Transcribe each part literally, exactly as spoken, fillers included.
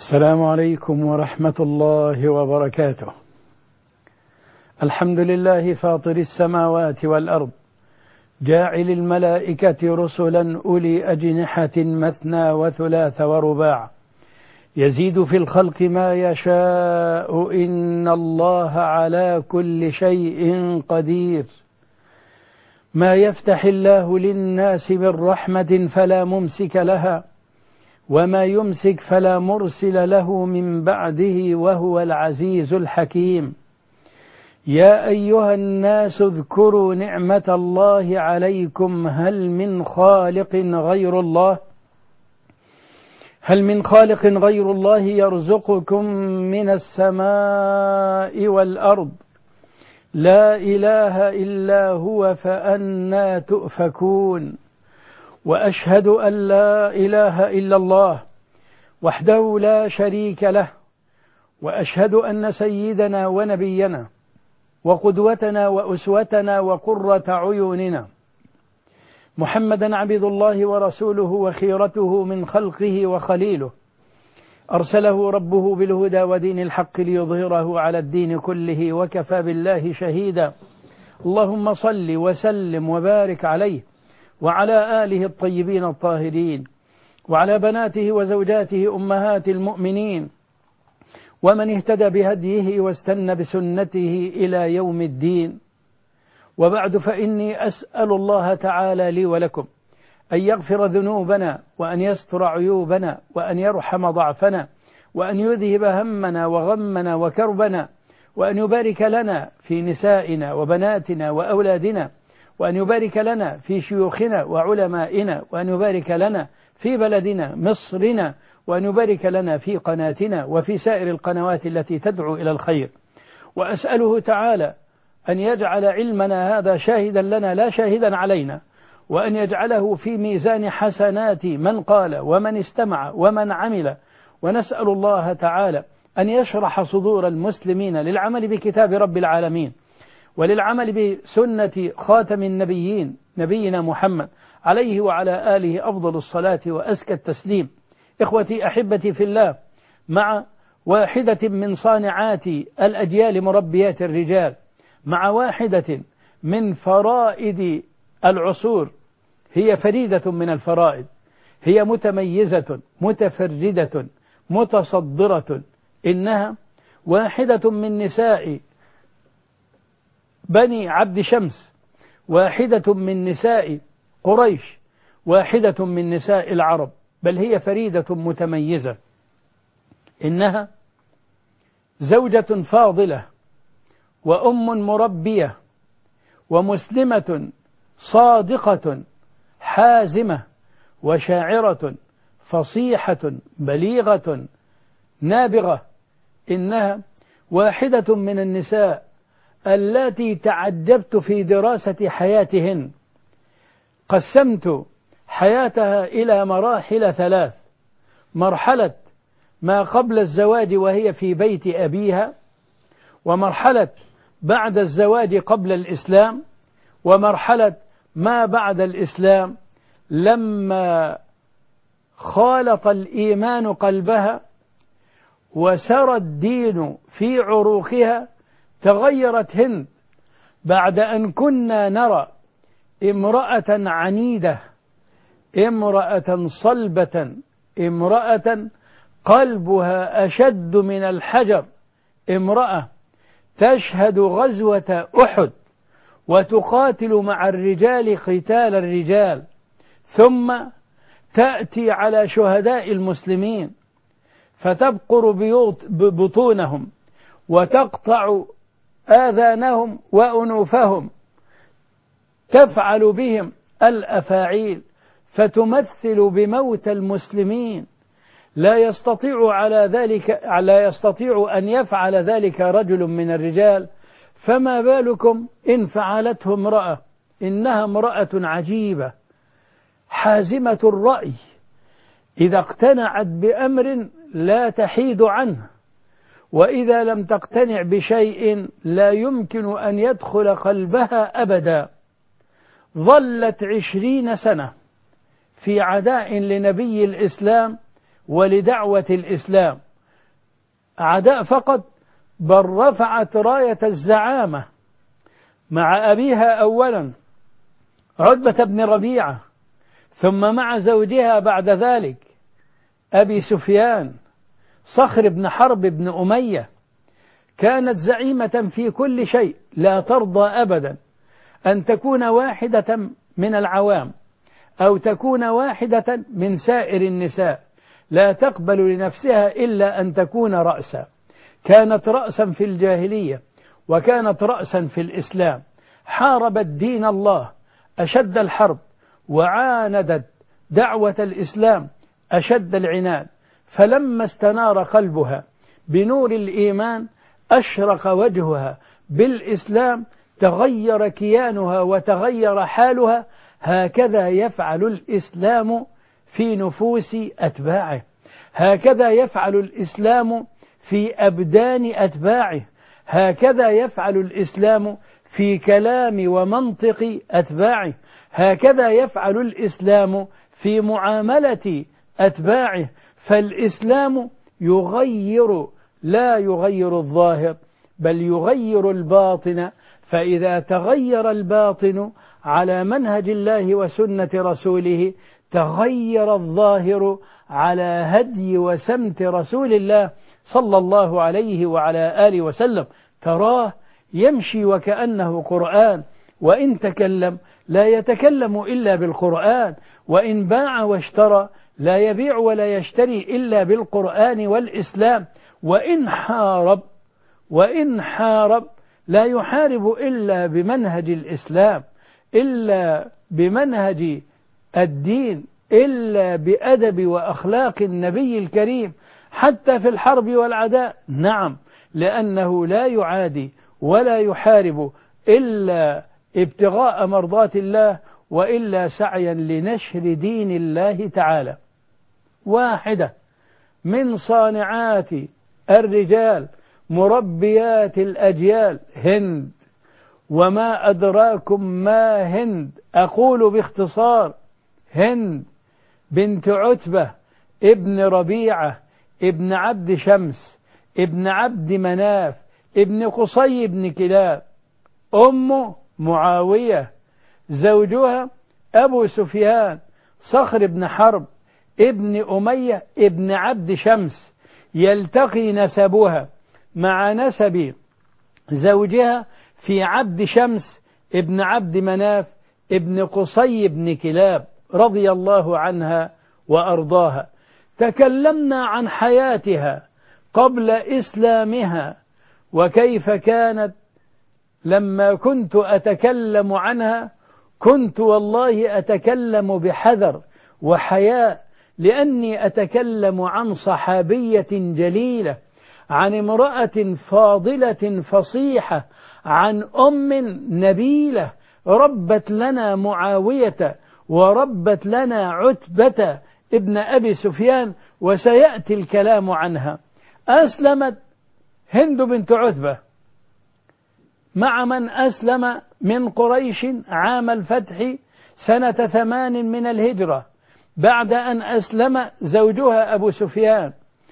السلام عليكم ورحمة الله وبركاته. الحمد لله فاطر السماوات والأرض، جاعل الملائكة رسلا أولي أجنحة مثنى وثلاث ورباع، يزيد في الخلق ما يشاء، إن الله على كل شيء قدير. ما يفتح الله للناس من رحمة فلا ممسك لها، وما يمسك فلا مرسل له من بعده، وهو العزيز الحكيم. يا أيها الناس اذكروا نعمة الله عليكم، هل من خالق غير الله هل من خالق غير الله يرزقكم من السماء والأرض؟ لا إله إلا هو، فأنى تؤفكون. وأشهد أن لا إله إلا الله وحده لا شريك له، وأشهد أن سيدنا ونبينا وقدوتنا وأسوتنا وقرة عيوننا محمدا عبد الله ورسوله وخيرته من خلقه وخليله، أرسله ربه بالهدى ودين الحق ليظهره على الدين كله، وكفى بالله شهيدا. اللهم صل وسلم وبارك عليه وعلى آله الطيبين الطاهرين، وعلى بناته وزوجاته أمهات المؤمنين، ومن اهتدى بهديه واستنى بسنته إلى يوم الدين. وبعد، فإني أسأل الله تعالى لي ولكم أن يغفر ذنوبنا، وأن يستر عيوبنا، وأن يرحم ضعفنا، وأن يذهب همنا وغمنا وكربنا، وأن يبارك لنا في نسائنا وبناتنا وأولادنا، وأن يبارك لنا في شيوخنا وعلمائنا، وأن يبارك لنا في بلدنا مصرنا، وأن يبارك لنا في قناتنا وفي سائر القنوات التي تدعو إلى الخير. وأسأله تعالى أن يجعل علمنا هذا شاهدا لنا لا شاهدا علينا، وأن يجعله في ميزان حسنات من قال ومن استمع ومن عمل. ونسأل الله تعالى أن يشرح صدور المسلمين للعمل بكتاب رب العالمين، وللعمل بسنة خاتم النبيين نبينا محمد عليه وعلى آله أفضل الصلاة وأزكى التسليم. إخوتي أحبتي في الله، مع واحدة من صانعات الأجيال مربيات الرجال، مع واحدة من فرائد العصور، هي فريدة من الفرائد، هي متميزة متفردة متصدرة، إنها واحدة من نساء بني عبد شمس، واحدة من نساء قريش، واحدة من نساء العرب، بل هي فريدة متميزة. إنها زوجة فاضلة، وأم مربية، ومسلمة صادقة حازمة، وشاعرة فصيحة بليغة نابغة. إنها واحدة من النساء التي تعجبت في دراسة حياتهن. قسمت حياتها إلى مراحل ثلاث: مرحلة ما قبل الزواج وهي في بيت أبيها، ومرحلة بعد الزواج قبل الإسلام، ومرحلة ما بعد الإسلام لما خالط الإيمان قلبها وسرى الدين في عروقها. تغيرت هند بعد أن كنا نرى امرأة عنيدة، امرأة صلبة، امرأة قلبها أشد من الحجر، امرأة تشهد غزوة أحد وتقاتل مع الرجال قتال الرجال، ثم تأتي على شهداء المسلمين فتبقر بيوت بطونهم وتقطع آذانهم وأنوفهم، تفعل بهم الأفاعيل، فتمثل بموت المسلمين. لا يستطيع على ذلك لا يستطيع أن يفعل ذلك رجل من الرجال، فما بالكم إن فعلته امرأة؟ إنها امرأة عجيبة حازمة الرأي، إذا اقتنعت بأمر لا تحيد عنه، وإذا لم تقتنع بشيء لا يمكن أن يدخل قلبها أبدا. ظلت عشرين سنة في عداء لنبي الإسلام ولدعوة الإسلام، عداء فقط، بل رفعت راية الزعامة مع أبيها أولا عتبة بن ربيعة، ثم مع زوجها بعد ذلك أبي سفيان صخر بن حرب بن أمية. كانت زعيمة في كل شيء، لا ترضى أبدا أن تكون واحدة من العوام أو تكون واحدة من سائر النساء، لا تقبل لنفسها إلا أن تكون رأسا. كانت رأسا في الجاهلية وكانت رأسا في الإسلام، حاربت دين الله أشد الحرب، وعاندت دعوة الإسلام أشد العناد. فلما استنار قلبها بنور الإيمان أشرق وجهها بالإسلام، تغير كيانها وتغير حالها. هكذا يفعل الإسلام في نفوس أتباعه، هكذا يفعل الإسلام في أبدان أتباعه، هكذا يفعل الإسلام في كلام ومنطق أتباعه، هكذا يفعل الإسلام في معاملة أتباعه. فالإسلام يغير، لا يغير الظاهر بل يغير الباطن. فإذا تغير الباطن على منهج الله وسنة رسوله، تغير الظاهر على هدي وسمت رسول الله صلى الله عليه وعلى آله وسلم. تراه يمشي وكأنه قرآن، وإن تكلم لا يتكلم إلا بالقرآن، وإن باع واشترى لا يبيع ولا يشتري إلا بالقرآن والإسلام، وإن حارب وإن حارب لا يحارب إلا بمنهج الإسلام، إلا بمنهج الدين، إلا بأدب وأخلاق النبي الكريم، حتى في الحرب والعداء. نعم، لأنه لا يعادي ولا يحارب إلا ابتغاء مرضات الله، وإلا سعيا لنشر دين الله تعالى. واحدة من صانعات الرجال مربيات الأجيال هند. وما أدراكم ما هند؟ أقول باختصار: هند بنت عتبة ابن ربيعة ابن عبد شمس ابن عبد مناف ابن قصي بن كلاب، أم معاوية، زوجها أبو سفيان صخر بن حرب ابن أمية ابن عبد شمس. يلتقي نسبها مع نسب زوجها في عبد شمس ابن عبد مناف ابن قصي بن كلاب رضي الله عنها وأرضاها. تكلمنا عن حياتها قبل إسلامها، وكيف كانت. لما كنت أتكلم عنها كنت والله أتكلم بحذر وحياء، لأني أتكلم عن صحابية جليلة، عن امرأة فاضلة فصيحة، عن أم نبيلة ربت لنا معاوية وربت لنا عتبة ابن أبي سفيان، وسيأتي الكلام عنها. أسلمت هند بنت عتبة مع من أسلم من قريش عام الفتح سنة ثمان من الهجرة، بعد أن أسلم زوجها أبو سفيان،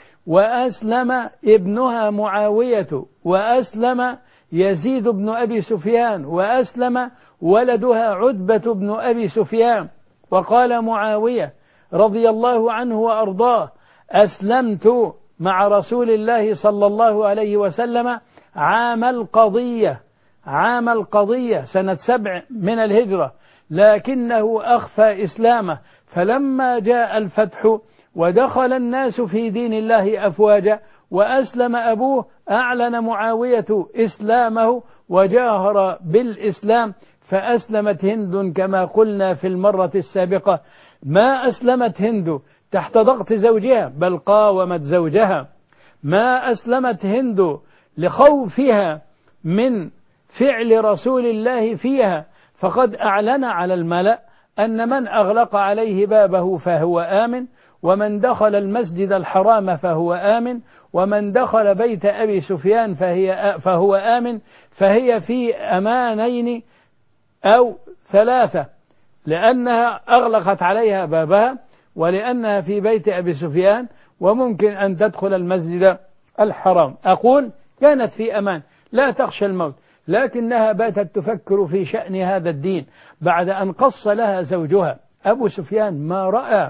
وأسلم ابنها معاوية، وأسلم يزيد بن أبي سفيان، وأسلم ولدها عتبة بن أبي سفيان. وقال معاوية رضي الله عنه وأرضاه: أسلمت مع رسول الله صلى الله عليه وسلم عام القضية، عام القضية سنة سبع من الهجرة، لكنه أخفى إسلامه. فلما جاء الفتح ودخل الناس في دين الله أفواجا وأسلم أبوه، أعلن معاوية إسلامه وجاهر بالإسلام، فأسلمت هند كما قلنا في المرة السابقة. ما أسلمت هند تحت ضغط زوجها، بل قاومت زوجها. ما أسلمت هند لخوفها من فعل رسول الله فيها، فقد أعلن على الملأ أن من أغلق عليه بابه فهو آمن، ومن دخل المسجد الحرام فهو آمن، ومن دخل بيت أبي سفيان فهي فهو آمن. فهي في أمانين أو ثلاثة، لأنها أغلقت عليها بابها، ولأنها في بيت أبي سفيان، وممكن أن تدخل المسجد الحرام. أقول كانت في أمان لا تخشى الموت، لكنها باتت تفكر في شأن هذا الدين بعد أن قص لها زوجها أبو سفيان ما رأى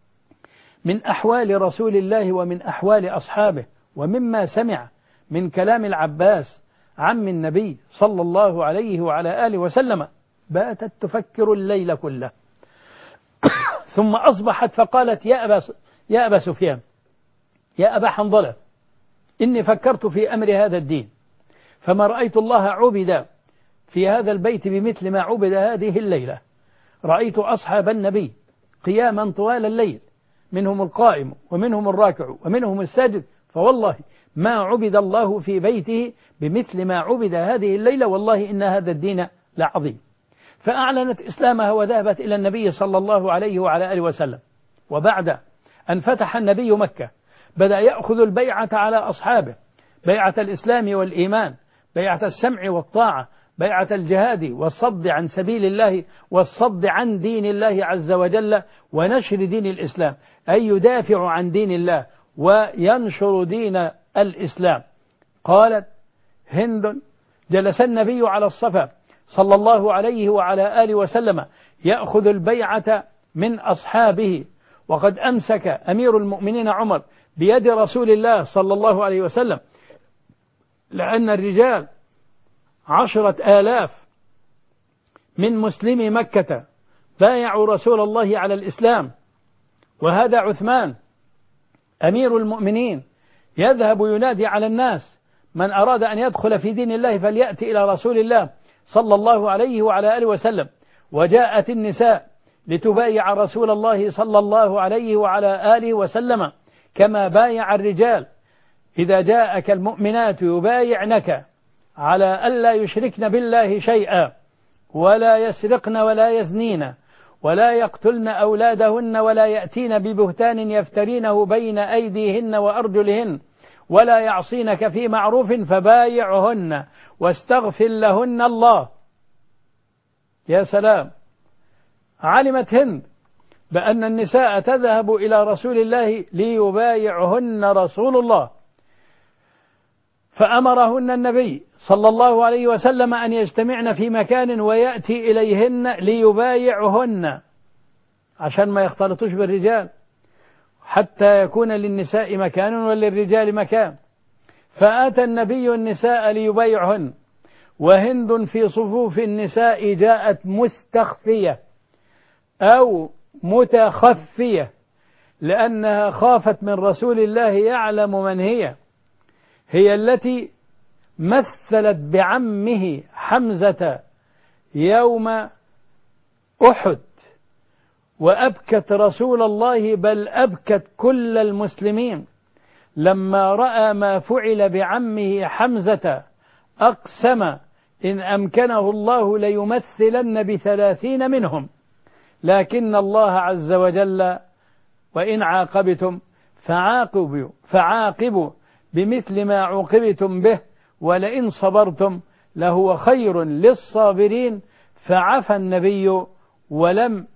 من أحوال رسول الله ومن أحوال أصحابه، ومما سمع من كلام العباس عم النبي صلى الله عليه وعلى آله وسلم. باتت تفكر الليل كله. ثم أصبحت فقالت يا أبا, يا أبا سفيان، يا أبا حنظلة، إني فكرت في أمر هذا الدين، فما رأيت الله عبد في هذا البيت بمثل ما عبد هذه الليلة. رأيت أصحاب النبي قياما طوال الليل، منهم القائم ومنهم الراكع ومنهم الساجد، فوالله ما عبد الله في بيته بمثل ما عبد هذه الليلة، والله إن هذا الدين لعظيم. فأعلنت إسلامها وذهبت إلى النبي صلى الله عليه وعلى آله وسلم. وبعد أن فتح النبي مكة بدأ يأخذ البيعة على أصحابه، بيعة الإسلام والإيمان، بيعة السمع والطاعة، بيعة الجهاد والصد عن سبيل الله والصد عن دين الله عز وجل ونشر دين الإسلام، أي يدافع عن دين الله وينشر دين الإسلام. قالت هند: جلس النبي على الصفا صلى الله عليه وعلى آله وسلم يأخذ البيعة من أصحابه، وقد أمسك أمير المؤمنين عمر بيد رسول الله صلى الله عليه وسلم، لأن الرجال عشرة آلاف من مسلمي مكة بايعوا رسول الله على الإسلام، وهذا عثمان أمير المؤمنين يذهب ينادي على الناس: من أراد أن يدخل في دين الله فليأتي إلى رسول الله صلى الله عليه وعلى آله وسلم. وجاءت النساء لتبايع رسول الله صلى الله عليه وعلى آله وسلم كما بايع الرجال. إذا جاءك المؤمنات يبايعنك على ألا يشركن بالله شيئا ولا يسرقن ولا يزنين ولا يقتلن أولادهن ولا يأتين ببهتان يفترينه بين أيديهن وأرجلهن ولا يعصينك في معروف فبايعهن واستغفر لهن الله. يا سلام! علمت هند بأن النساء تذهب إلى رسول الله ليبايعهن رسول الله، فأمرهن النبي صلى الله عليه وسلم أن يجتمعن في مكان ويأتي إليهن ليبايعهن عشان ما يختلطوش بالرجال، حتى يكون للنساء مكان وللرجال مكان. فآتى النبي النساء ليبايعهن، وهند في صفوف النساء جاءت مستخفية أو متخفية، لأنها خافت من رسول الله يعلم من هي. هي التي مثلت بعمه حمزة يوم أحد وأبكت رسول الله، بل أبكت كل المسلمين لما رأى ما فعل بعمه حمزة. أقسم إن أمكنه الله ليمثلن بثلاثين منهم، لكن الله عز وجل وإن عاقبتم فعاقبوا, فعاقبوا بمثل ما عوقبتم به ولئن صبرتم لهو خير للصابرين. فعفى النبي ولم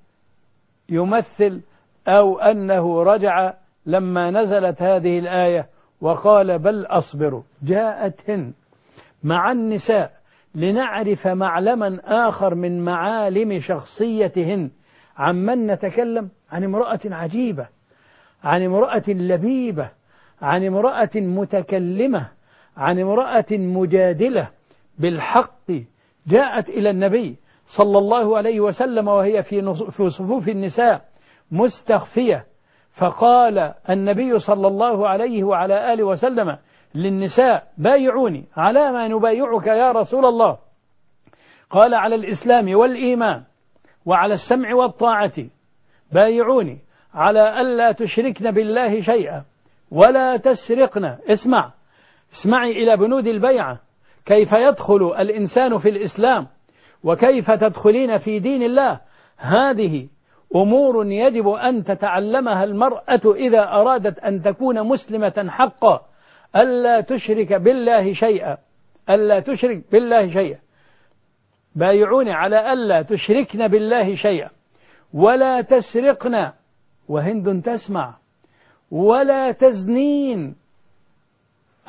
يمثل أو أنه رجع لما نزلت هذه الآية وقال بل أصبر. جاءت هند مع النساء لنعرف معلما آخر من معالم شخصية هند. عمن نتكلم عن امرأة عجيبة، عن امرأة لبيبة، عن امرأة متكلمة، عن امرأة مجادلة بالحق. جاءت إلى النبي صلى الله عليه وسلم وهي في صفوف النساء مستخفية، فقال النبي صلى الله عليه وعلى آله وسلم للنساء بايعوني. على ما نبايعك يا رسول الله؟ قال على الإسلام والإيمان وعلى السمع والطاعة. بايعوني على ألا تشركن بالله شيئا ولا تسرقن. اسمع اسمعي إلى بنود البيعة، كيف يدخل الإنسان في الإسلام وكيف تدخلين في دين الله. هذه أمور يجب أن تتعلمها المرأة إذا أرادت أن تكون مسلمة حقا. ألا تشرك بالله شيئا، ألا تشرك بالله شيئا. بايعوني على ألا تشركن بالله شيئا ولا تسرقن، وهند تسمع، ولا تزنين.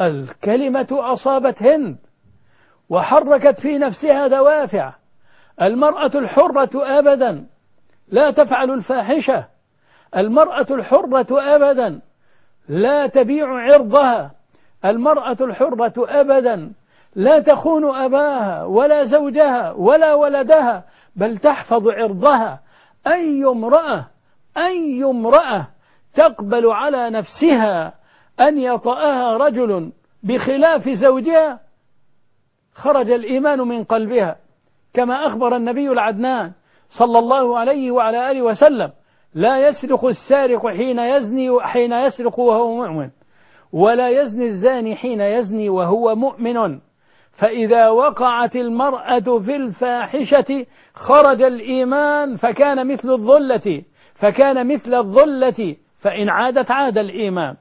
الكلمة أصابت هند وحركت في نفسها دوافع. المرأة الحرة أبدا لا تفعل الفاحشة، المرأة الحرة أبدا لا تبيع عرضها، المرأة الحرة أبدا لا تخون أباها ولا زوجها ولا ولدها، بل تحفظ عرضها. أي امرأة أي امرأة تقبل على نفسها أن يطأها رجل بخلاف زوجها خرج الإيمان من قلبها، كما أخبر النبي العدنان صلى الله عليه وعلى آله وسلم: لا يسرق السارق حين يزني حين يسرق وهو مؤمن، ولا يزني الزاني حين يزني وهو مؤمن. فإذا وقعت المرأة في الفاحشة خرج الإيمان فكان مثل الظلة فكان مثل الظلة فإن عادت عاد الإيمان.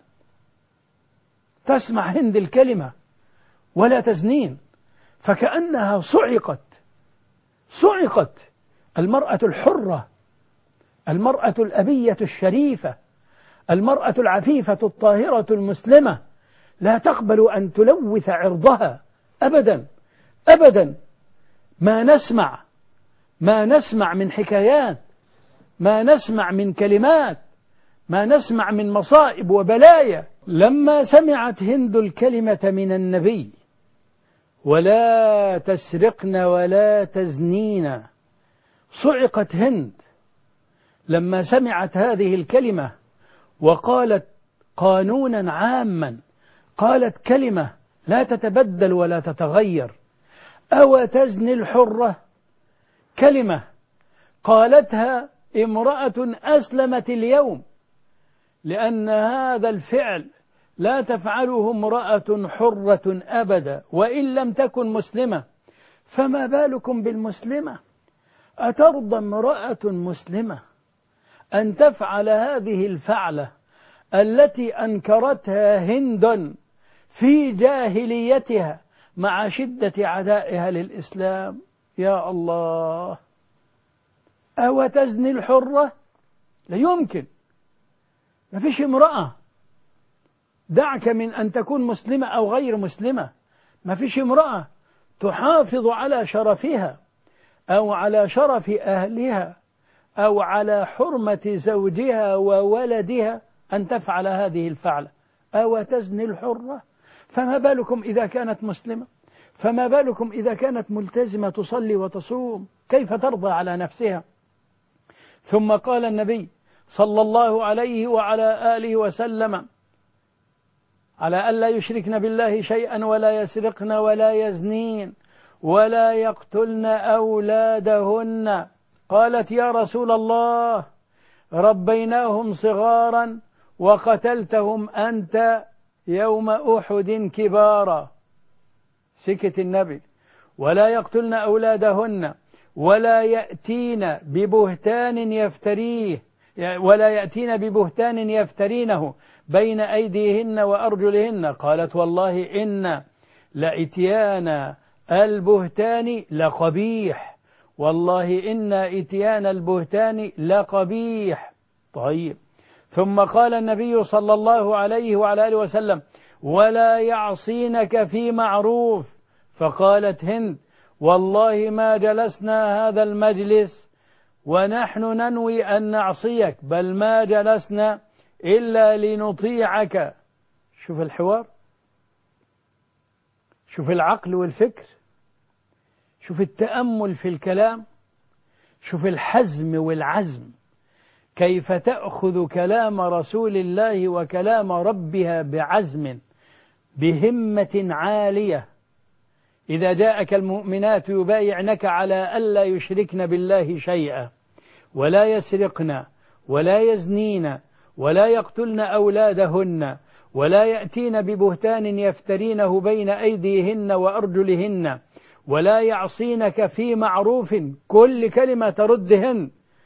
تسمع هند الكلمة ولا تزنين، فكأنها صعقت صعقت المرأة الحرة، المرأة الأبية الشريفة، المرأة العفيفة الطاهرة المسلمة، لا تقبل أن تلوث عرضها أبدا أبدا. ما نسمع ما نسمع من حكايات، ما نسمع من كلمات، ما نسمع من مصائب وبلايا. لما سمعت هند الكلمة من النبي: ولا تسرقن ولا تزنين، صعقت هند لما سمعت هذه الكلمة، وقالت قانونا عاما، قالت كلمة لا تتبدل ولا تتغير: أو تزني الحرة. كلمة قالتها امرأة أسلمت اليوم، لأن هذا الفعل لا تفعله امرأة حرة أبدا وإن لم تكن مسلمة، فما بالكم بالمسلمة؟ أترضى امرأة مسلمة أن تفعل هذه الفعلة التي أنكرتها هند في جاهليتها مع شدة عدائها للإسلام؟ يا الله، أو تزني الحرة؟ لا يمكن. ما فيش امرأة، دعك من أن تكون مسلمة أو غير مسلمة، ما فيش امرأة تحافظ على شرفها أو على شرف أهلها أو على حرمة زوجها وولدها أن تفعل هذه الفعلة. أو تزني الحرة؟ فما بالكم إذا كانت مسلمة؟ فما بالكم إذا كانت ملتزمة تصلي وتصوم؟ كيف ترضى على نفسها؟ ثم قال النبي صلى الله عليه وعلى آله وسلم: على ألا يشركن بالله شيئا ولا يسرقن ولا يزنين ولا يقتلن أولادهن. قالت: يا رسول الله، ربيناهم صغارا وقتلتهم أنت يوم أحد كبارا. سكت النبي: ولا يقتلن أولادهن ولا يأتين ببهتان يفتريه ولا يأتين ببهتان يفترينه بين أيديهن وأرجلهن. قالت: والله إن لإتيان البهتان لقبيح، والله إن إتيان البهتان لقبيح. طيب. ثم قال النبي صلى الله عليه وعلى آله وسلم: ولا يعصينك في معروف. فقالت هند: والله ما جلسنا هذا المجلس ونحن ننوي أن نعصيك، بل ما جلسنا إلا لنطيعك. شوف الحوار، شوف العقل والفكر، شوف التأمل في الكلام، شوف الحزم والعزم، كيف تأخذ كلام رسول الله وكلام ربها بعزم بهمة عالية. إذا جاءك المؤمنات يبايعنك على ألا يشركن بالله شيئا ولا يسرقن ولا يزنين ولا يقتلن أولادهن ولا يأتين ببهتان يفترينه بين أيديهن وأرجلهن ولا يعصينك في معروف، كل كلمة تردهن: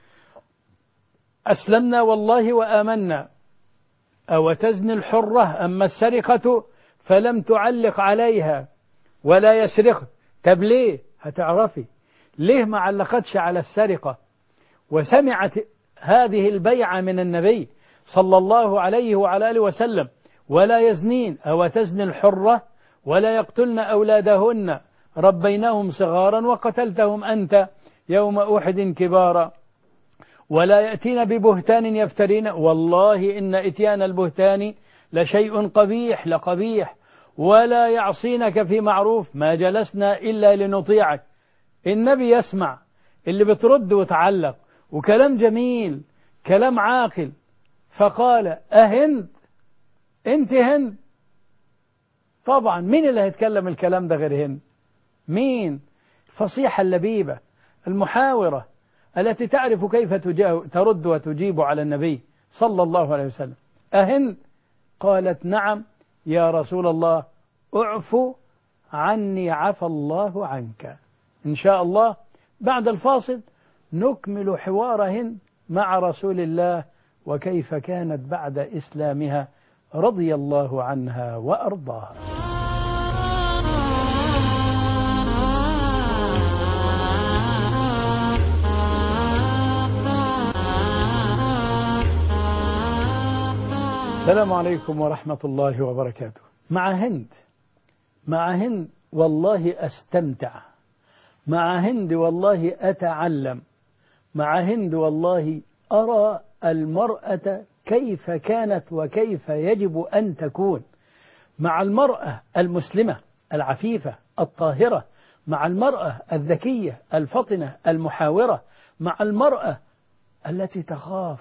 أسلمنا والله وآمنا. أو تزني الحرة. أما السرقة فلم تعلق عليها ولا يسرق. طب ليه؟ هتعرفي ليه ما علقتش على السرقة وسمعت هذه البيعة من النبي صلى الله عليه وعلى آله وسلم ولا يزنين أو تزني الحرة ولا يقتلن أولادهن ربيناهم صغارا وقتلتهم أنت يوم أحد كبارا ولا يأتين ببهتان يفترين والله إن إتيان البهتان لشيء قبيح لقبيح ولا يعصينك في معروف ما جلسنا إلا لنطيعك. النبي يسمع اللي بترد وتعلق وكلام جميل كلام عاقل، فقال أهند أنت هند؟ طبعا مين اللي هيتكلم الكلام ده غير هند؟ مين؟ الفصيحة اللبيبة المحاورة التي تعرف كيف ترد وتجيب على النبي صلى الله عليه وسلم. أهند؟ قالت نعم يا رسول الله، اعفو عني عفى الله عنك. إن شاء الله بعد الفاصل نكمل حوار هند مع رسول الله وكيف كانت بعد إسلامها رضي الله عنها وأرضاها. السلام عليكم ورحمة الله وبركاته. مع هند مع هند والله أستمتع، مع هند والله أتعلم، مع هند والله أرى المرأة كيف كانت وكيف يجب أن تكون، مع المرأة المسلمة العفيفة الطاهرة، مع المرأة الذكية الفطنة المحاورة، مع المرأة التي تخاف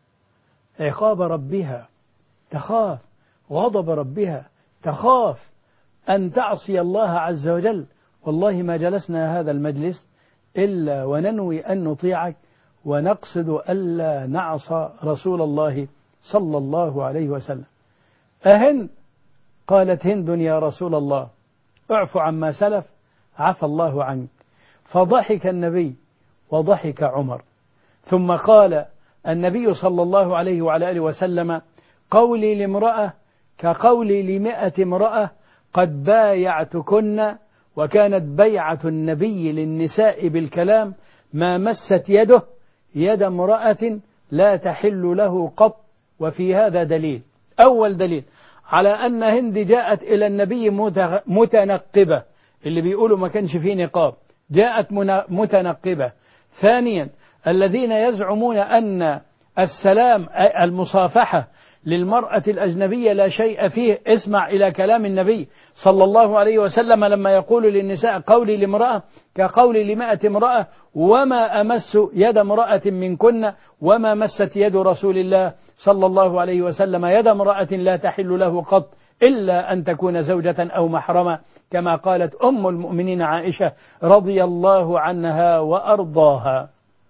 عقاب ربها، تخاف غضب ربها، تخاف أن تعصي الله عز وجل. والله ما جلسنا هذا المجلس إلا وننوي أن نطيعك ونقصد ألا نعصى رسول الله صلى الله عليه وسلم. أهند؟ قالت هند يا رسول الله اعف عما سلف عفى الله عنك. فضحك النبي وضحك عمر، ثم قال النبي صلى الله عليه وعلى آله وسلم قولي لامرأة كقولي لمئة امرأة قد بايعتكن، وكانت بيعة النبي للنساء بالكلام ما مست يده يد امرأة لا تحل له قط. وفي هذا دليل، أول دليل على أن هند جاءت إلى النبي متنقبة، اللي بيقولوا ما كانش فيه نقاب، جاءت متنقبة. ثانيا الذين يزعمون أن السلام المصافحة للمرأة الأجنبية لا شيء فيه، اسمع إلى كلام النبي صلى الله عليه وسلم لما يقول للنساء قولي لامرأة كقولي لمائة امرأة وما أمس يد امرأة منكن وما مست يد رسول الله صلى الله عليه وسلم يد امرأة لا تحل له قط إلا أن تكون زوجة أو محرمة، كما قالت أم المؤمنين عائشة رضي الله عنها وأرضاها.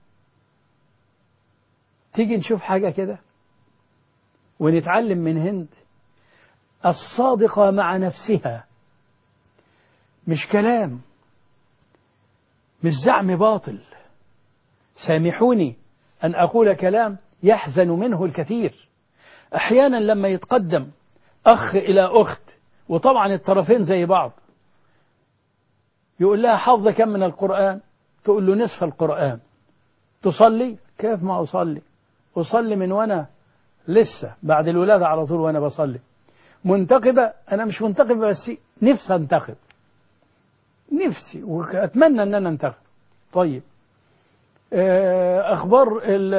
تيجي نشوف حاجة كده ونتعلم من هند الصادقة مع نفسها، مش كلام، مش زعم باطل. سامحوني أن أقول كلام يحزن منه الكثير. أحيانا لما يتقدم أخ إلى أخت وطبعا الطرفين زي بعض، يقول لها حافظة كم من القرآن؟ تقول له نصف القرآن. تصلي؟ كيف ما أصلي؟ أصلي من وأنا لسه بعد الولادة على طول وأنا بصلي. منتقبة؟ أنا مش منتقبة بس نفسي أنتقب، نفسي وأتمنى أن أنا أنتقب. طيب أخبار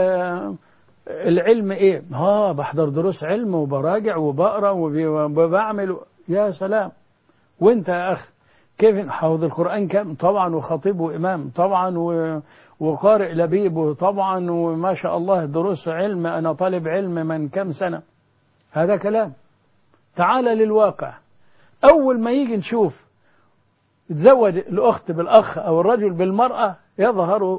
العلم إيه؟ ها بحضر دروس علم وبراجع وبقرأ وبعمل. يا سلام. وانت يا أخ كيف حافظ القرآن كم؟ طبعا وخطيب وإمام طبعا وقارئ لبيب طبعا وما شاء الله دروس علم، أنا طالب علم من كم سنة. هذا كلام. تعال للواقع. أول ما يجي نشوف تزوج الأخت بالأخ أو الرجل بالمرأة يظهر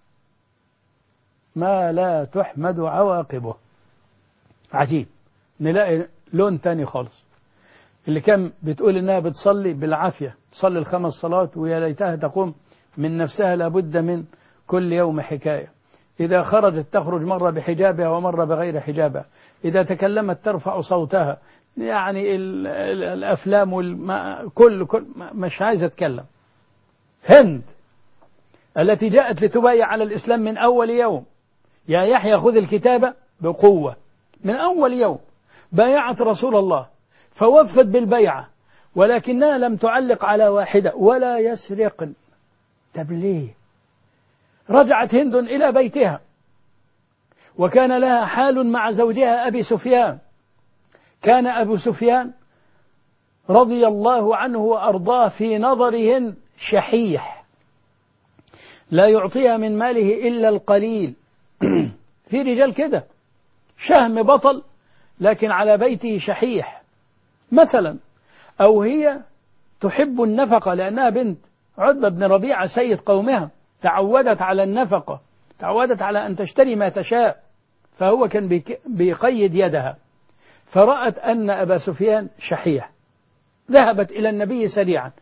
ما لا تحمد عواقبه. عجيب، نلاقي لون تاني خالص. اللي كان بتقول إنها بتصلي بالعافية، تصلي الخمس صلوات ويا ليتها تقوم من نفسها، لابد من كل يوم حكاية. إذا خرجت تخرج مرة بحجابها ومرة بغير حجابها، إذا تكلمت ترفع صوتها، يعني ال ال الأفلام والما كل كل مش عايزة أتكلم. هند التي جاءت لتبايع على الإسلام من أول يوم، يا يحيى خذ الكتابة بقوة، من أول يوم بايعت رسول الله فوفت بالبيعة، ولكنها لم تعلق على واحدة ولا يسرقن. طب ليه؟ رجعت هند إلى بيتها، وكان لها حال مع زوجها أبي سفيان. كان أبو سفيان رضي الله عنه وأرضاه في نظر هند شحيح، لا يعطيها من ماله إلا القليل. في رجال كده شهم بطل لكن على بيته شحيح مثلا. أو هي تحب النفقة لأنها بنت عتبة بن ربيعة سيد قومها، تعودت على النفقة، تعودت على أن تشتري ما تشاء، فهو كان بيقيد يدها. فرأت أن أبا سفيان شحيح، ذهبت إلى النبي سريعا،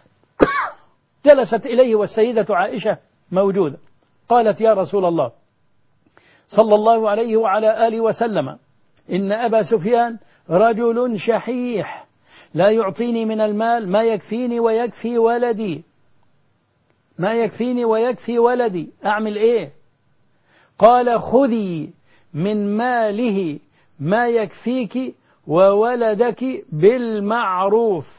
جلست إليه والسيدة عائشة موجودة، قالت: يا رسول الله صلى الله عليه وعلى آله وسلم، إن أبا سفيان رجل شحيح لا يعطيني من المال ما يكفيني ويكفي ولدي، ما يكفيني ويكفي ولدي، أعمل إيه؟ قال: خذي من ماله ما يكفيك وولدك بالمعروف.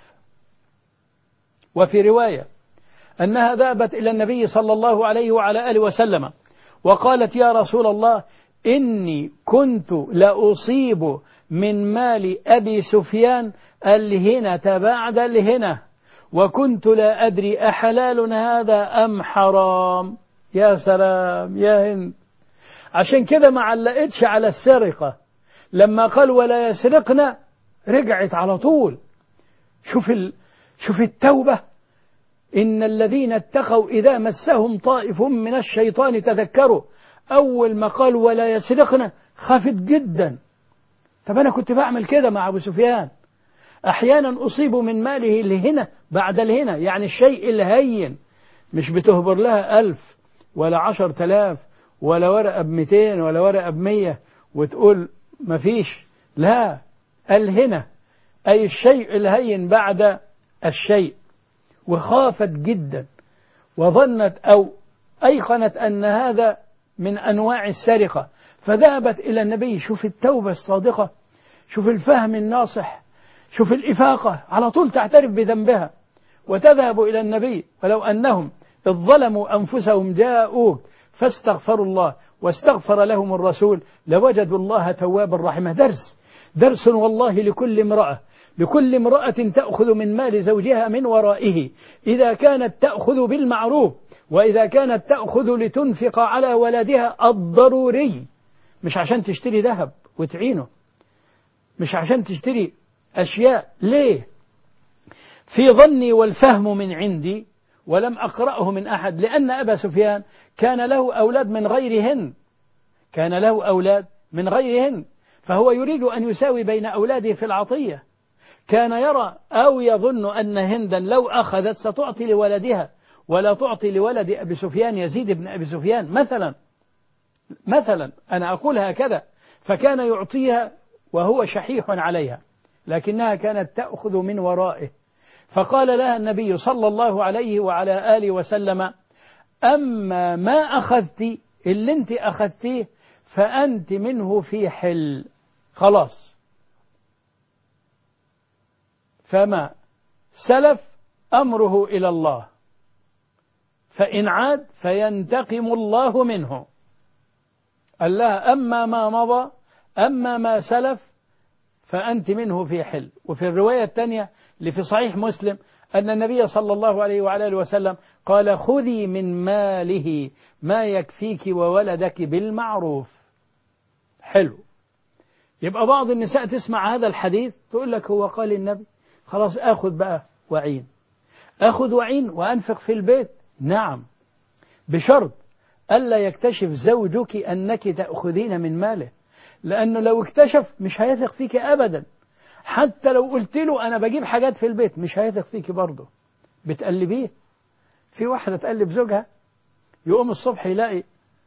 وفي رواية أنها ذهبت إلى النبي صلى الله عليه وعلى آله وسلم وقالت: يا رسول الله، إني كنت لأصيب من مال أبي سفيان الهنة بعد الهنة، وكنت لا أدري أحلال هذا أم حرام. يا سلام يا هند، عشان كده ما علقتش على السرقة، لما قال ولا يسرقنا رجعت على طول. شوف ال... شوف التوبة. إن الذين اتقوا إذا مسهم طائف من الشيطان تذكروا. أول ما قال ولا يسرقنا خافت جدا. طب أنا كنت بعمل كده مع أبو سفيان، أحيانا أصيب من ماله الهنة بعد الهنة، يعني الشيء الهين، مش بتهبر لها ألف ولا عشر تلاف ولا ورقة بمتين ولا ورقة بمية وتقول مفيش، لا، الهنة أي الشيء الهين بعد الشيء. وخافت جدا وظنت أو أيقنت أن هذا من أنواع السرقة، فذهبت إلى النبي. شوف التوبة الصادقة، شوف الفهم الناصح، شوف الإفاقة، على طول تعترف بذنبها وتذهب إلى النبي. ولو أنهم إذ ظلموا أنفسهم جاءوك فاستغفروا الله واستغفر لهم الرسول لوجدوا الله توابا رحيما. درس درس والله لكل امرأة، لكل امرأة تأخذ من مال زوجها من ورائه، إذا كانت تأخذ بالمعروف، وإذا كانت تأخذ لتنفق على ولدها الضروري، مش عشان تشتري ذهب وتعينه، مش عشان تشتري أشياء. ليه؟ في ظني والفهم من عندي ولم أقرأه من أحد، لأن أبا سفيان كان له أولاد من غيرهن، كان له أولاد من غيرهن، فهو يريد أن يساوي بين أولاده في العطية. كان يرى أو يظن أن هندا لو أخذت ستعطي لولدها ولا تعطي لولد أبي سفيان يزيد بن أبي سفيان مثلا، مثلا أنا أقول هكذا. فكان يعطيها وهو شحيح عليها، لكنها كانت تأخذ من ورائه. فقال لها النبي صلى الله عليه وعلى آله وسلم: أما ما أخذت، اللي انت أخذتيه فأنت منه في حل، خلاص. فما سلف أمره إلى الله، فإن عاد فينتقم الله منه. قال لها: أما ما مضى، أما ما سلف فأنت منه في حل. وفي الرواية الثانية اللي في صحيح مسلم أن النبي صلى الله عليه وعلى آله وسلم قال: خذي من ماله ما يكفيك وولدك بالمعروف. حلو. يبقى بعض النساء تسمع هذا الحديث تقول لك هو قال النبي، خلاص أخذ بقى وعين، أخذ وعين وأنفق في البيت. نعم، بشرط ألا يكتشف زوجك أنك تأخذين من ماله، لأنه لو اكتشف مش هيثق فيك أبدا. حتى لو قلت له أنا بجيب حاجات في البيت مش هيثق فيك برضه، بتقلبيه. في واحدة تقلب زوجها، يقوم الصبح يلاقي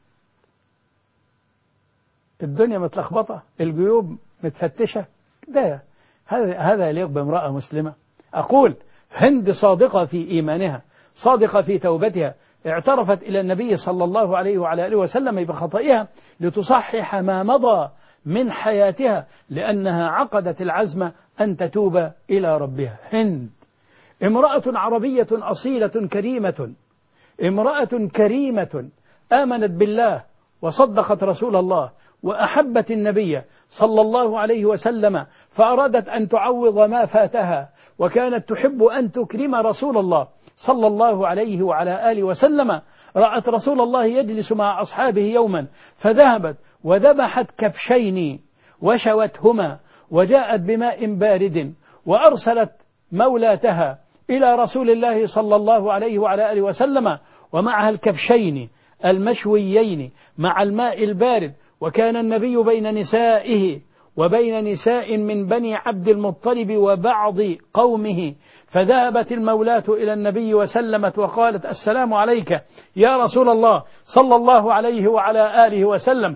الدنيا متلخبطة، الجيوب متفتشة. ده هذا هذا يليق بامرأة مسلمة. أقول هند صادقة في إيمانها، صادقة في توبتها، اعترفت إلى النبي صلى الله عليه وعلى آله وسلم بخطئها لتصحح ما مضى من حياتها لأنها عقدت العزم أن تتوب إلى ربها. هند امرأة عربية أصيلة كريمة، امرأة كريمة آمنت بالله وصدقت رسول الله وأحبت النبي صلى الله عليه وسلم، فأرادت أن تعوض ما فاتها، وكانت تحب أن تكرم رسول الله صلى الله عليه وعلى آله وسلم. رأت رسول الله يجلس مع أصحابه يوما فذهبت وذبحت كبشين وشوتهما، وجاءت بماء بارد وأرسلت مولاتها إلى رسول الله صلى الله عليه وعلى آله وسلم ومعها الكبشين المشويين مع الماء البارد. وكان النبي بين نسائه وبين نساء من بني عبد المطلب وبعض قومه، فذهبت المولاة إلى النبي وسلمت وقالت: السلام عليك يا رسول الله صلى الله عليه وعلى آله وسلم.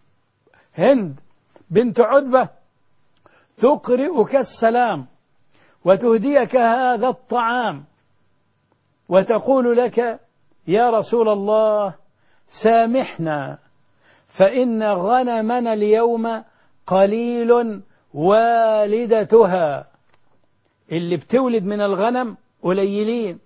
هند بنت عتبة تقرئك السلام وتهديك هذا الطعام وتقول لك: يا رسول الله سامحنا فإن غنمنا اليوم قليل والدتها. اللي بتولد من الغنم قليلين،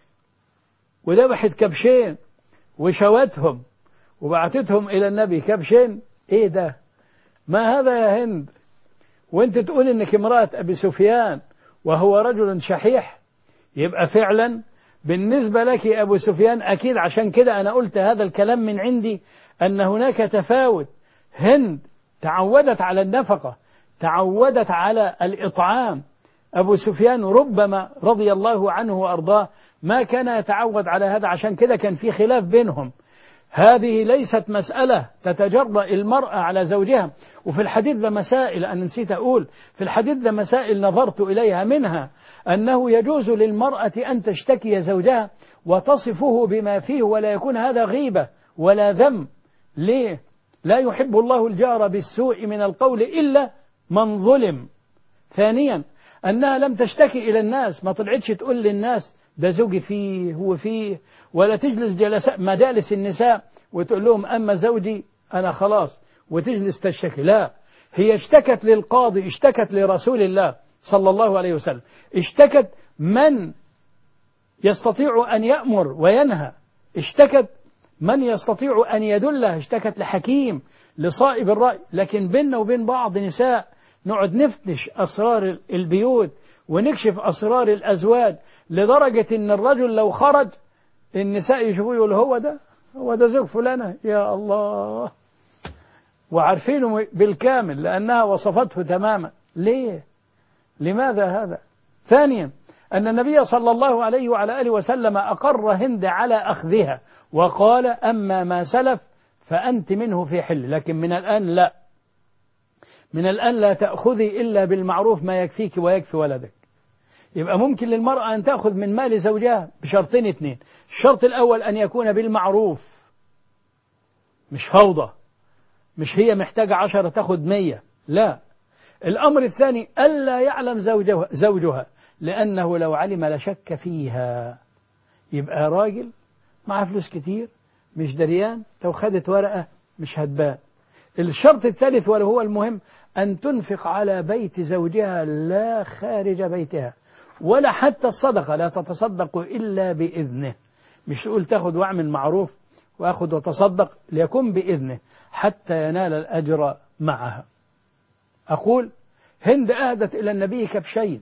وذبحت كبشين وشوتهم وبعتتهم إلى النبي. كبشين إيه ده؟ ما هذا يا هند؟ وانت تقول انك امرأة أبي سفيان وهو رجل شحيح، يبقى فعلا بالنسبة لك أبو سفيان أكيد. عشان كده أنا قلت هذا الكلام من عندي أن هناك تفاوت. هند تعودت على النفقة، تعودت على الإطعام. أبو سفيان ربما رضي الله عنه وأرضاه ما كان يتعود على هذا، عشان كده كان في خلاف بينهم. هذه ليست مسألة تتجرأ المرأة على زوجها. وفي الحديث ذا مسائل أنا نسيت أقول، في الحديث ذا مسائل نظرت إليها، منها أنه يجوز للمرأة أن تشتكي زوجها وتصفه بما فيه ولا يكون هذا غيبة ولا ذم. ليه؟ لا يحب الله الجار بالسوء من القول إلا من ظلم. ثانيا أنها لم تشتكي إلى الناس، ما طلعتش تقول للناس ده زوجي فيه هو فيه، ولا تجلس جلساء مجالس النساء وتقول لهم أما زوجي أنا خلاص وتجلس تشتكي. لا، هي اشتكت للقاضي، اشتكت لرسول الله صلى الله عليه وسلم، اشتكت من يستطيع أن يأمر وينهى، اشتكت من يستطيع أن يدله، اشتكت لحكيم لصائب الرأي. لكن بيننا وبين بعض نساء نقعد نفتش أسرار البيوت ونكشف أسرار الأزواج، لدرجة إن الرجل لو خرج النساء يشوفوه يقول هو ده هو ده زوج فلانة، يا الله، وعارفينه بالكامل لأنها وصفته تماما. ليه؟ لماذا هذا؟ ثانيا أن النبي صلى الله عليه وعلى آله وسلم أقر هند على أخذها وقال: أما ما سلف فأنت منه في حل، لكن من الآن لا، من الآن لا تأخذي إلا بالمعروف ما يكفيك ويكفي ولدك. يبقى ممكن للمرأة أن تأخذ من مال زوجها بشرطين اثنين. الشرط الأول أن يكون بالمعروف، مش فوضى، مش هي محتاجة عشرة تأخذ مية، لا. الأمر الثاني ألا يعلم زوجها, زوجها لأنه لو علم لشك فيها. يبقى راجل معه فلوس كتير مش دريان، لو خدت ورقة مش هتبان. الشرط الثالث وهو المهم أن تنفق على بيت زوجها لا خارج بيتها، ولا حتى الصدقة لا تتصدق إلا بإذنه. مش تقول تأخذ واعمل معروف وأخذ وتصدق، ليكن بإذنه حتى ينال الأجر معها. أقول هند أهدت إلى النبي كبشين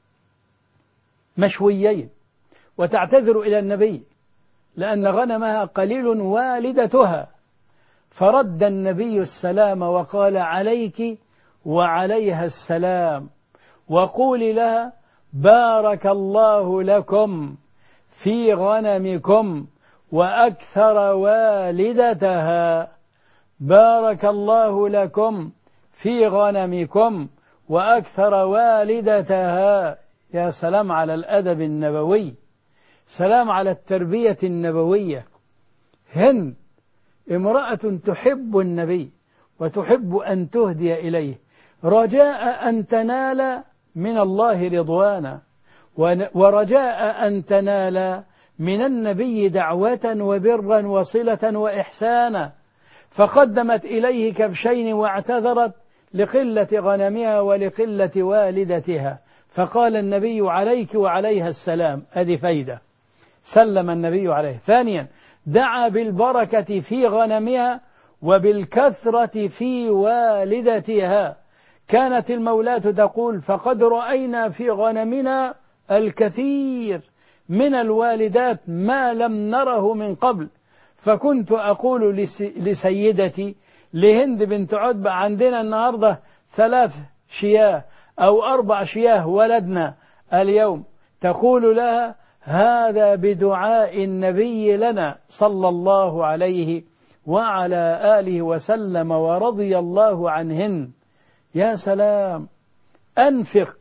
مشويين وتعتذر إلى النبي لأن غنمها قليل والدتها، فرد النبي السلام وقال: عليك وعليها السلام، وقولي لها: بارك الله لكم في غنمكم وأكثر والدتها، بارك الله لكم في غنمكم وأكثر والدتها. يا سلام على الأدب النبوي، سلام على التربية النبوية. هند امرأة تحب النبي وتحب أن تهدي إليه رجاء أن تنال من الله رضوانا، ورجاء أن تنال من النبي دعوة وبرا وصلة وإحسانا. فقدمت إليه كبشين واعتذرت لقلة غنمها ولقلة والدتها، فقال النبي عليك وعليها السلام، هذه فايدة، سلم النبي عليه. ثانيا دعا بالبركة في غنمها وبالكثرة في والدتها. كانت المولاة تقول فقد رأينا في غنمنا الكثير من الوالدات ما لم نره من قبل، فكنت أقول لسيدتي لهند بنت عتبة عندنا النهاردة ثلاث شياه أو أربع شياه ولدنا اليوم، تقول لها هذا بدعاء النبي لنا صلى الله عليه وعلى آله وسلم ورضي الله عنهن. يا سلام، أنفق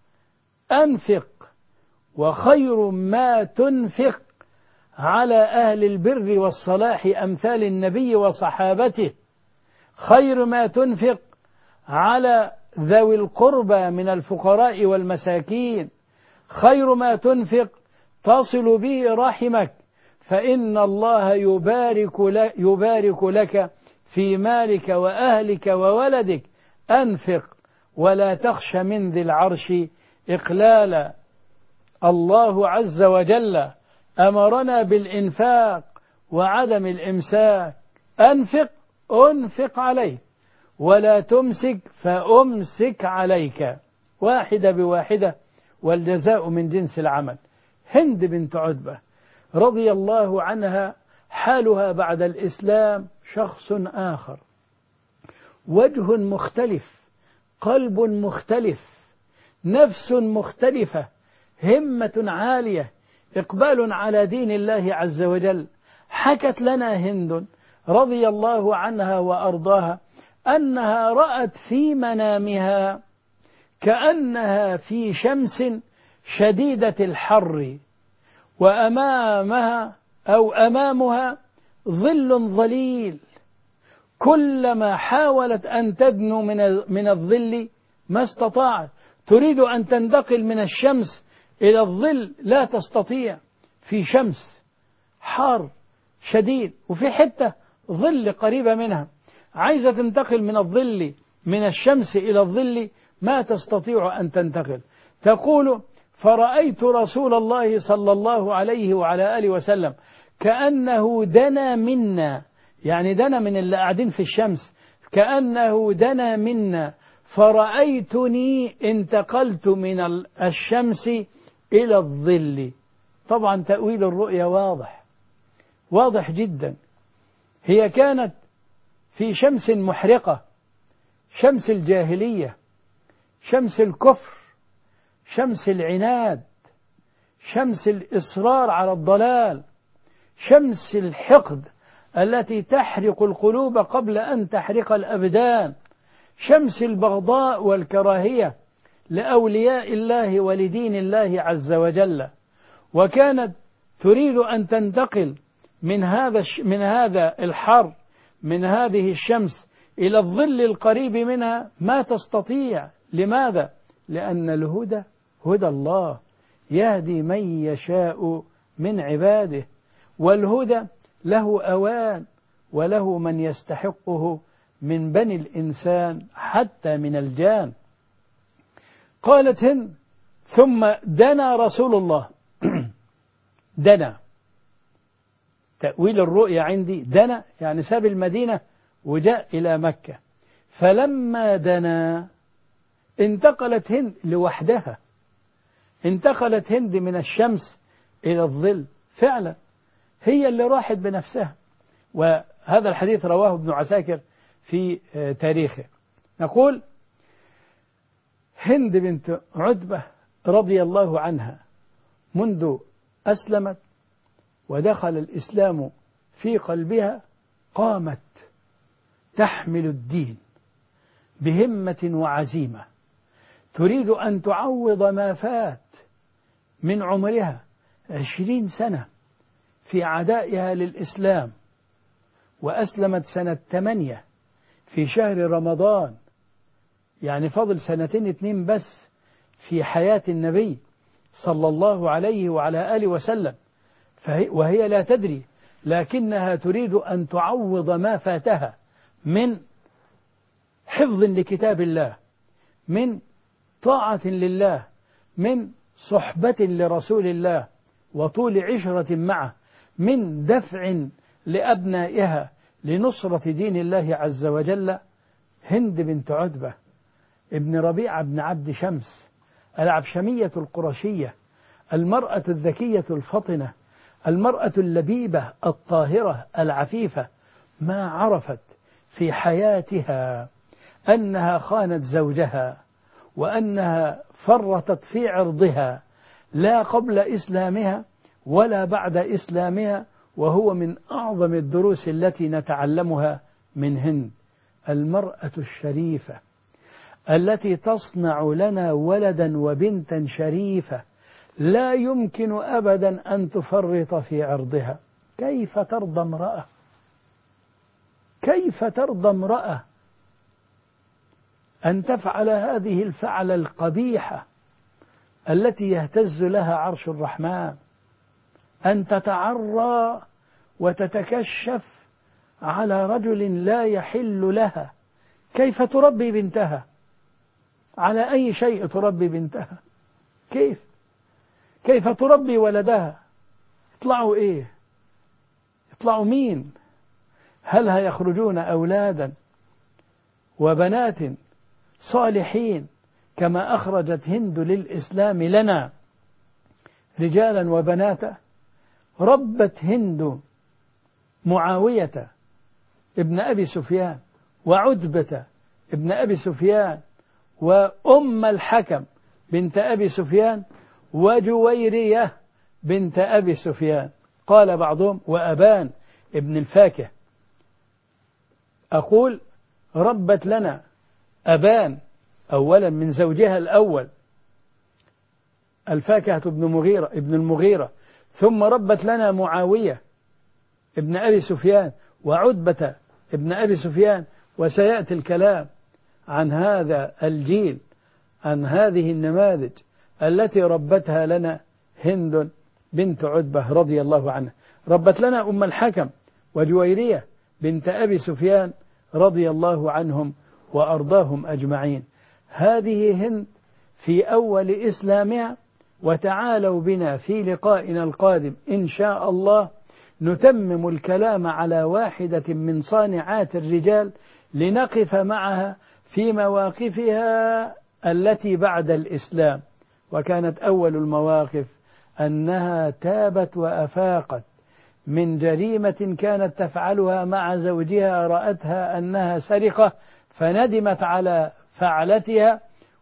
أنفق وخير ما تنفق على أهل البر والصلاح أمثال النبي وصحابته، خير ما تنفق على ذوي القربى من الفقراء والمساكين، خير ما تنفق تصل به رحمك، فإن الله يبارك لك, يبارك لك في مالك وأهلك وولدك. أنفق ولا تخش من ذي العرش إقلالا. الله عز وجل أمرنا بالإنفاق وعدم الإمساك. أنفق أنفق عليك ولا تمسك فأمسك عليك، واحدة بواحدة والجزاء من جنس العمل. هند بنت عتبة رضي الله عنها حالها بعد الإسلام شخص آخر، وجه مختلف، قلب مختلف، نفس مختلفة، همة عالية، إقبال على دين الله عز وجل. حكت لنا هند رضي الله عنها وأرضاها أنها رأت في منامها كأنها في شمس شديدة الحر، وأمامها أو أمامها ظل ظليل، كلما حاولت أن تدنو من من الظل ما استطاعت، تريد أن تنتقل من الشمس إلى الظل لا تستطيع، في شمس حار شديد وفي حتة ظل قريبة منها، عايزة تنتقل من الظل من الشمس إلى الظل ما تستطيع أن تنتقل. تقول فرأيت رسول الله صلى الله عليه وعلى آله وسلم كأنه دنا منا، يعني دنا من اللي قاعدين في الشمس، كأنه دنا منا، فرأيتني انتقلت من الشمس إلى الظل. طبعا تأويل الرؤيا واضح واضح جدا. هي كانت في شمس محرقة، شمس الجاهلية، شمس الكفر، شمس العناد، شمس الإصرار على الضلال، شمس الحقد التي تحرق القلوب قبل أن تحرق الأبدان، شمس البغضاء والكراهية لأولياء الله ولدين الله عز وجل. وكانت تريد أن تنتقل من هذا من هذا الحر، من هذه الشمس إلى الظل القريب منها، ما تستطيع. لماذا؟ لأن الهدى هدى الله، يهدي من يشاء من عباده، والهدى له أوان وله من يستحقه من بني الإنسان حتى من الجان. قالت هند ثم دنا رسول الله دنا، تأويل الرؤيا عندي دنا يعني ساب المدينة وجاء إلى مكة، فلما دنا انتقلت هند لوحدها، انتقلت هند من الشمس إلى الظل، فعلا هي اللي راحت بنفسها. وهذا الحديث رواه ابن عساكر في تاريخه. نقول هند بنت عتبة رضي الله عنها منذ أسلمت ودخل الإسلام في قلبها قامت تحمل الدين بهمة وعزيمة، تريد أن تعوض ما فات من عمرها عشرين سنة في عدائها للإسلام. وأسلمت سنة ثمانية في شهر رمضان، يعني فضل سنتين اتنين بس في حياة النبي صلى الله عليه وعلى آله وسلم، وهي لا تدري، لكنها تريد أن تعوض ما فاتها من حفظ لكتاب الله، من طاعة لله، من صحبة لرسول الله وطول عشرة معه، من دفع لأبنائها لنصرة دين الله عز وجل. هند بنت عتبة ابن ربيعة بن عبد شمس العبشمية القرشية، المرأة الذكية الفطنة، المرأة اللبيبة الطاهرة العفيفة، ما عرفت في حياتها أنها خانت زوجها وأنها فرطت في عرضها، لا قبل إسلامها ولا بعد إسلامها، وهو من أعظم الدروس التي نتعلمها من هند، المرأة الشريفة التي تصنع لنا ولدا وبنتا شريفة لا يمكن أبدا أن تفرط في عرضها. كيف ترضى امرأة كيف ترضى امرأة أن تفعل هذه الفعلة القبيحة التي يهتز لها عرش الرحمن، أن تتعرى وتتكشف على رجل لا يحل لها؟ كيف تربي بنتها؟ على أي شيء تربي بنتها؟ كيف كيف تربي ولدها؟ يطلعوا إيه؟ يطلعوا مين؟ هل هيخرجون أولادا وبنات صالحين كما أخرجت هند للإسلام لنا رجالا وبناتا؟ ربت هند معاوية ابن أبي سفيان وعتبة ابن أبي سفيان وأم الحكم بنت أبي سفيان وجويرية بنت أبي سفيان. قال بعضهم وأبان ابن الفاكه. أقول ربت لنا أبان أولا من زوجها الأول الفاكهة ابن مغيرة ابن المغيرة، ثم ربت لنا معاوية ابن أبي سفيان وعتبة ابن أبي سفيان، وسيأتي الكلام عن هذا الجيل، عن هذه النماذج التي ربتها لنا هند بنت عتبة رضي الله عنها. ربت لنا أم الحكم وجويرية بنت أبي سفيان رضي الله عنهم وأرضاهم أجمعين. هذه هند في أول إسلامها، وتعالوا بنا في لقائنا القادم إن شاء الله نتمم الكلام على واحدة من صانعات الرجال لنقف معها في مواقفها التي بعد الإسلام. وكانت أول المواقف أنها تابت وأفاقت من جريمة كانت تفعلها مع زوجها، رأتها أنها سرقة فندمت على فعلتها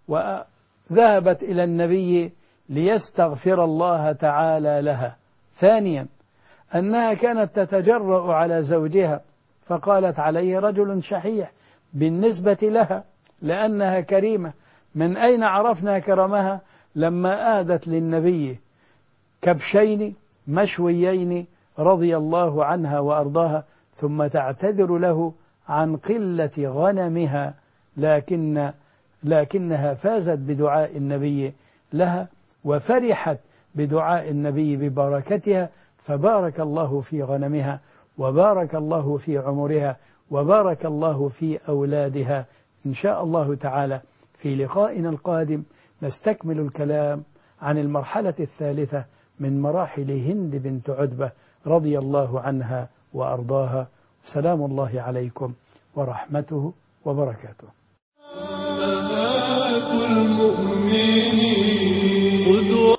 وذهبت إلى النبي ليستغفر الله تعالى لها. ثانيا أنها كانت تتجرأ على زوجها فقالت عليه رجل شحيح بالنسبة لها لأنها كريمة. من أين عرفنا كرمها؟ لما آهدت للنبي كبشين مشويين رضي الله عنها وأرضاها، ثم تعتذر له عن قلة غنمها، لكن لكنها فازت بدعاء النبي لها وفرحت بدعاء النبي ببركتها، فبارك الله في غنمها وبارك الله في عمرها وبارك الله في أولادها. إن شاء الله تعالى في لقائنا القادم نستكمل الكلام عن المرحلة الثالثة من مراحل هند بنت عتبة رضي الله عنها وأرضاها. سلام الله عليكم ورحمته وبركاته.